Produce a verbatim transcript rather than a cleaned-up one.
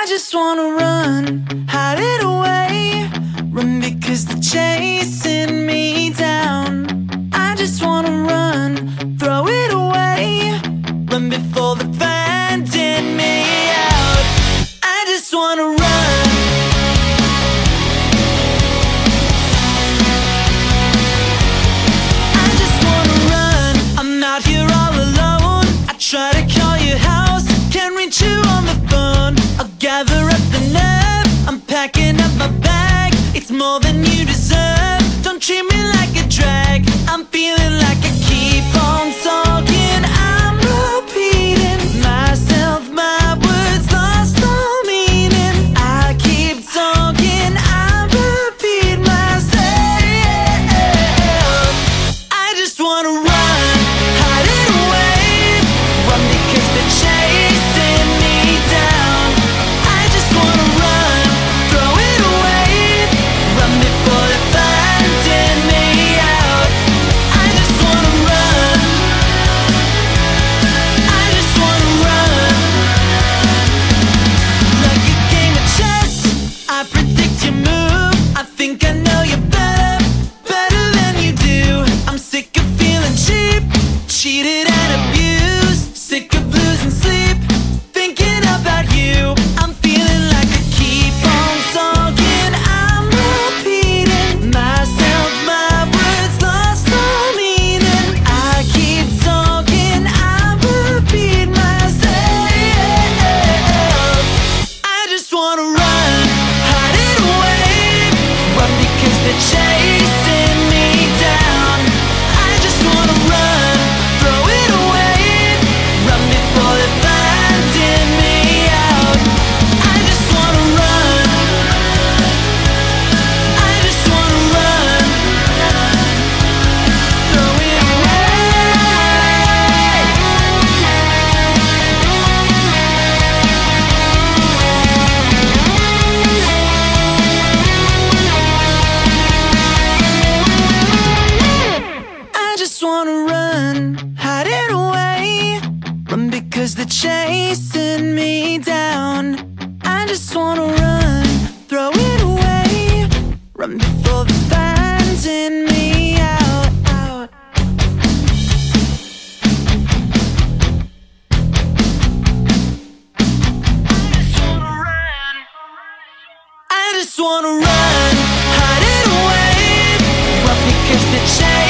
I just wanna run, hide it away. Run because they're chasing me down. I just wanna run, throw it away. Run before they're finding me out. I just wanna run. I just wanna run. I'm out here all alone. I try to call your house, can't reach you on the phone. I'll gather up the nerve, I'm packing up my bag. It's more than you deserve, don't treat me like a drag. I'm feeling like I keep on talking, I'm repeating myself, my words lost all meaning. I keep talking, I repeat myself. I just wanna run, hide it away. Run because they're chasing me down. I just wanna run, throw it away. Run before they're finding me out. I just wanna run. I just wanna run. Like a game of chess, I predict your move. I think I know you better, better than you do. I'm sick of feeling cheap, cheated and abused. Sick of losing sleep, thinking about you. I'm feeling like I keep on talking, I'm repeating myself, my words lost all meaning. I keep talking, I repeat myself. I just wanna run, hide it away. Run because they're chasing me down. I just wanna run, throw it away. Run before they're finding me out. I just wanna run. I just wanna run. Throw it I just wanna run, hide it away. Run because they're chasing me down. I just wanna run, throw it away. Run before they're finding me out, out. I just wanna run, hide it away. Run because they're chasing